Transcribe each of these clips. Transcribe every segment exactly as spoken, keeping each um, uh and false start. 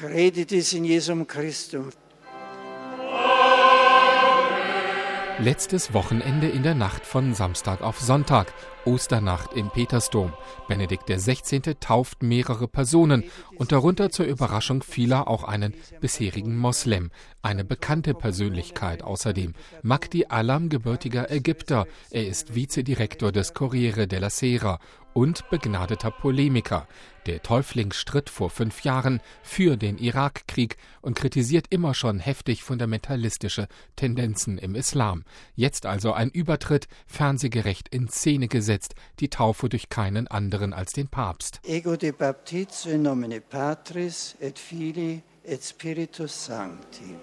Creditis in Jesum Christum. Letztes Wochenende in der Nacht von Samstag auf Sonntag, Osternacht im Petersdom. Benedikt der Sechzehnte tauft mehrere Personen und darunter zur Überraschung vieler auch einen bisherigen Moslem. Eine bekannte Persönlichkeit außerdem. Mahdi Alam, gebürtiger Ägypter. Er ist Vizedirektor des Corriere della Sera und begnadeter Polemiker. Der Täufling stritt vor fünf Jahren für den Irakkrieg und kritisiert immer schon heftig fundamentalistische Tendenzen im Islam. Jetzt also ein Übertritt, fernsehgerecht in Szene gesetzt, die Taufe durch keinen anderen als den Papst. Ego de baptizo in nomine Patris et Filii et Spiritus Sancti.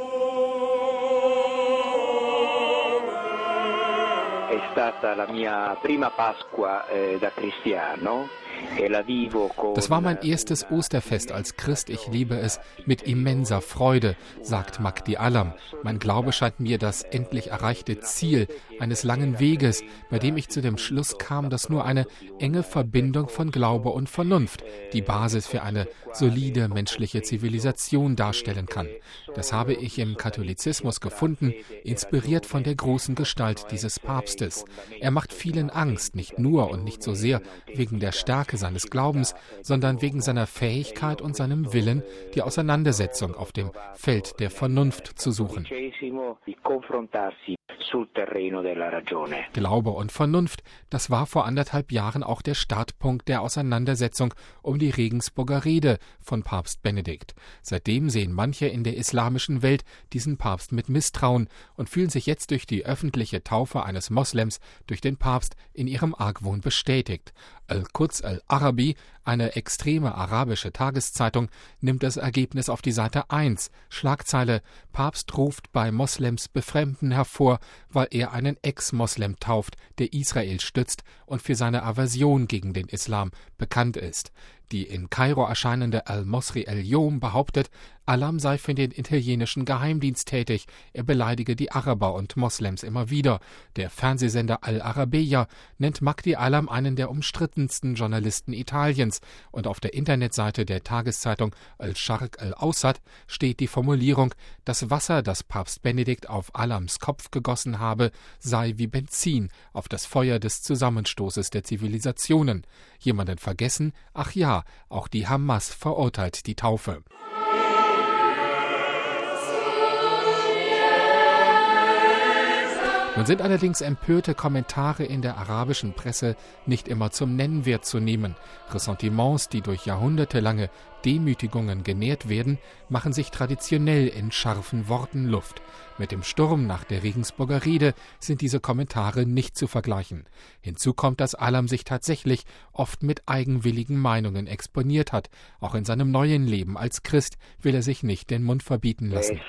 È stata la mia prima Pasqua eh, da cristiano. Das war mein erstes Osterfest als Christ. Ich liebe es mit immenser Freude, sagt Mahdi Alam. Mein Glaube scheint mir das endlich erreichte Ziel eines langen Weges, bei dem ich zu dem Schluss kam, dass nur eine enge Verbindung von Glaube und Vernunft die Basis für eine solide menschliche Zivilisation darstellen kann. Das habe ich im Katholizismus gefunden, inspiriert von der großen Gestalt dieses Papstes. Er macht vielen Angst, nicht nur und nicht so sehr wegen der Stärke seines Glaubens, sondern wegen seiner Fähigkeit und seinem Willen, die Auseinandersetzung auf dem Feld der Vernunft zu suchen. Glaube und Vernunft, das war vor anderthalb Jahren auch der Startpunkt der Auseinandersetzung um die Regensburger Rede von Papst Benedikt. Seitdem sehen manche in der islamischen Welt diesen Papst mit Misstrauen und fühlen sich jetzt durch die öffentliche Taufe eines Moslems durch den Papst in ihrem Argwohn bestätigt. Al-Quds al-Arabi, eine extreme arabische Tageszeitung, nimmt das Ergebnis auf die Seite eins. Schlagzeile: Papst ruft bei Moslems Befremden hervor, weil er einen Ex-Moslem tauft, der Israel stützt und für seine Aversion gegen den Islam bekannt ist. Die in Kairo erscheinende Al-Mosri el-Yom behauptet, Alam sei für den italienischen Geheimdienst tätig, er beleidige die Araber und Moslems immer wieder. Der Fernsehsender Al-Arabiya nennt Mahdi Alam einen der umstrittensten Journalisten Italiens und auf der Internetseite der Tageszeitung Al-Sharq al-Awsat steht die Formulierung, das Wasser, das Papst Benedikt auf Alams Kopf gegossen habe, sei wie Benzin auf das Feuer des Zusammenstoßes der Zivilisationen. Jemanden vergessen? Ach ja, auch die Hamas verurteilt die Taufe. Nun sind allerdings empörte Kommentare in der arabischen Presse nicht immer zum Nennwert zu nehmen. Ressentiments, die durch jahrhundertelange Demütigungen genährt werden, machen sich traditionell in scharfen Worten Luft. Mit dem Sturm nach der Regensburger Rede sind diese Kommentare nicht zu vergleichen. Hinzu kommt, dass Alam sich tatsächlich oft mit eigenwilligen Meinungen exponiert hat. Auch in seinem neuen Leben als Christ will er sich nicht den Mund verbieten lassen.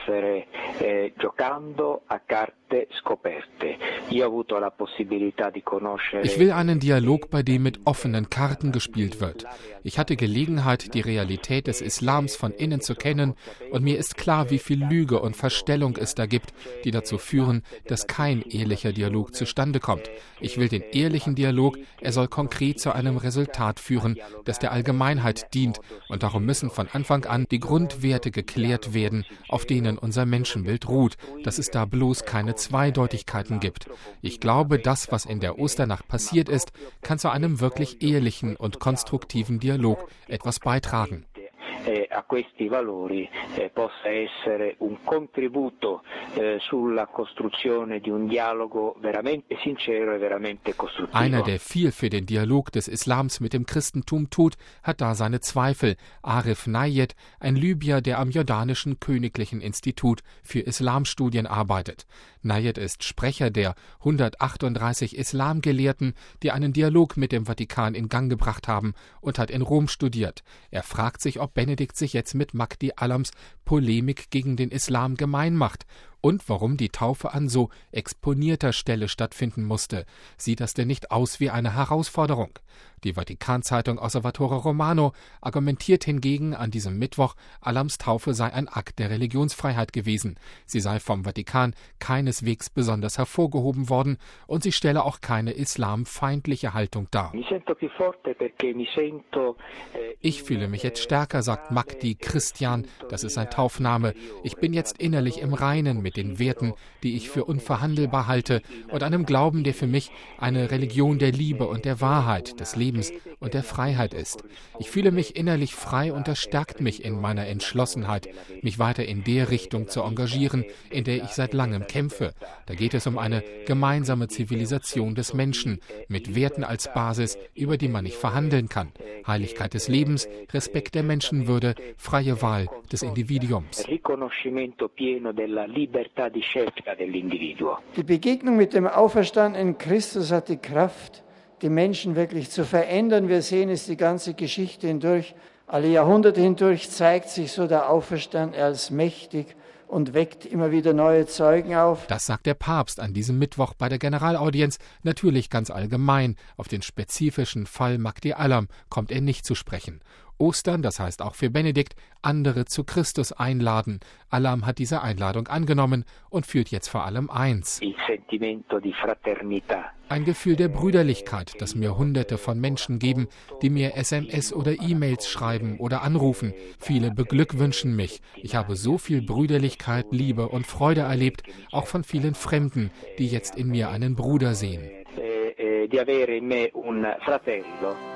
Ich will einen Dialog, bei dem mit offenen Karten gespielt wird. Ich hatte Gelegenheit, die Realität des Islams von innen zu kennen, und mir ist klar, wie viel Lüge und Verstellung es da gibt, die dazu führen, dass kein ehrlicher Dialog zustande kommt. Ich will den ehrlichen Dialog, er soll konkret zu einem Resultat führen, das der Allgemeinheit dient, und darum müssen von Anfang an die Grundwerte geklärt werden, auf denen unser Menschenbild ruht, dass es da bloß keine Zweideutigkeiten gibt. Ich glaube, das, was in der Osternacht passiert ist, kann zu einem wirklich ehrlichen und konstruktiven Dialog etwas beitragen. A questi valori eh, possa essere un contributo eh, sulla costruzione di un dialogo veramente sincero e veramente costruttivo. Einer, der viel für den Dialog des Islams mit dem Christentum tut, hat da seine Zweifel. Arif Nayed, ein Libyer, der am jordanischen Königlichen Institut für Islamstudien arbeitet. Nayed ist Sprecher der hundertachtunddreißig Islamgelehrten, die einen Dialog mit dem Vatikan in Gang gebracht haben, und hat in Rom studiert. Er fragt sich, ob Benedikt sich jetzt mit Mahdi Alams Polemik gegen den Islam gemein macht und warum die Taufe an so exponierter Stelle stattfinden musste. Sieht das denn nicht aus wie eine Herausforderung? Die Vatikanzeitung Osservatore Romano argumentiert hingegen an diesem Mittwoch, Alams Taufe sei ein Akt der Religionsfreiheit gewesen. Sie sei vom Vatikan keineswegs besonders hervorgehoben worden und sie stelle auch keine islamfeindliche Haltung dar. Ich fühle mich jetzt stärker, sagt Magdi Christian, das ist sein Taufname. Ich bin jetzt innerlich im Reinen mit den Werten, die ich für unverhandelbar halte und einem Glauben, der für mich eine Religion der Liebe und der Wahrheit, des Lebens und der Freiheit ist. Ich fühle mich innerlich frei und das stärkt mich in meiner Entschlossenheit, mich weiter in der Richtung zu engagieren, in der ich seit langem kämpfe. Da geht es um eine gemeinsame Zivilisation des Menschen, mit Werten als Basis, über die man nicht verhandeln kann. Heiligkeit des Lebens, Respekt der Menschenwürde, freie Wahl des Individuums. Die Begegnung mit dem auferstandenen Christus hat die Kraft, die Menschen wirklich zu verändern. Wir sehen es die ganze Geschichte hindurch, alle Jahrhunderte hindurch zeigt sich so der Auferstandene als mächtig und weckt immer wieder neue Zeugen auf. Das sagt der Papst an diesem Mittwoch bei der Generalaudienz, natürlich ganz allgemein. Auf den spezifischen Fall Magdi Alam kommt er nicht zu sprechen. Ostern, das heißt auch für Benedikt, andere zu Christus einladen. Alam hat diese Einladung angenommen und fühlt jetzt vor allem eins: ein Gefühl der Brüderlichkeit, das mir Hunderte von Menschen geben, die mir S M S oder E-Mails schreiben oder anrufen. Viele beglückwünschen mich. Ich habe so viel Brüderlichkeit, Liebe und Freude erlebt, auch von vielen Fremden, die jetzt in mir einen Bruder sehen. Di avere in me un fratello